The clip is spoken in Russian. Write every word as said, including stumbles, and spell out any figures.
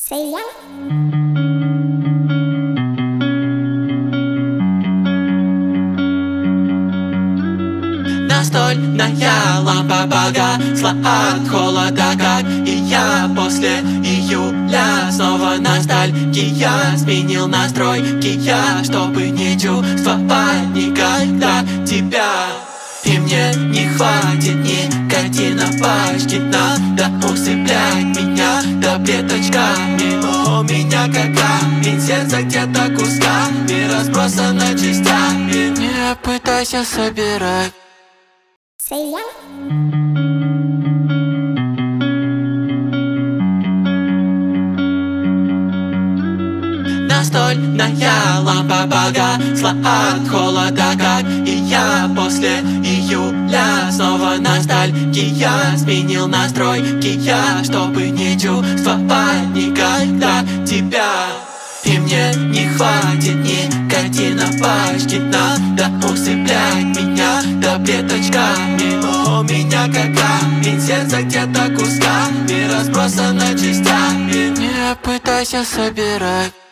Настольная лампа погасла от холода, как и я после июля. Снова ностальгия, сменил настройки я, чтобы не чувствовать никогда тебя. И мне не хватит никотина пачки, надо усыплять меня таблеточками. Но у меня как камень, сердце где-то кусками разбросано частями. Не пытайся собирать. Настольная лампа погасла от холода, как и я после июля. Снова ностальгия, сменил настройки я, чтобы не чувствовать никогда тебя. И мне не хватит никотина пачки, надо усыплять меня таблеточками. Но у меня как камень, сердце где-то кусками разбросано частями. Не пытайся собирать.